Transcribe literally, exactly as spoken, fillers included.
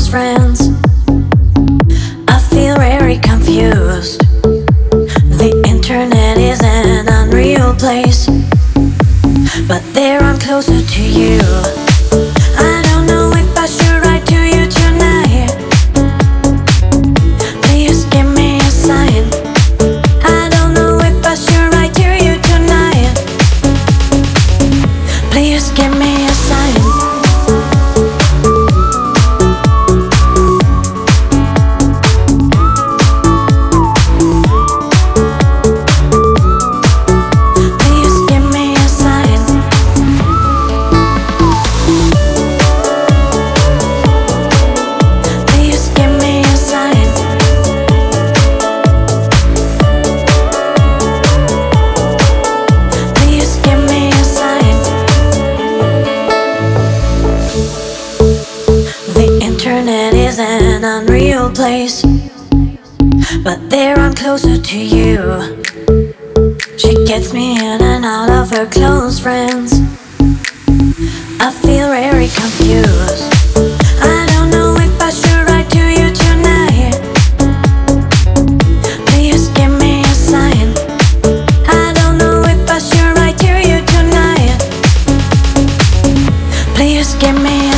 close friends. I feel very confused. The internet is an unreal place, but there I'm closer to you. I don't know if I should write to you tonight. Please give me a sign. I don't know if I should write to you tonight. Please give me a sign. Internet is an unreal place, but there I'm closer to you. She gets me in and out of her close friends. I feel very confused. I don't know if I should write to you tonight. Please give me a sign. I don't know if I should write to you tonight. Please give me a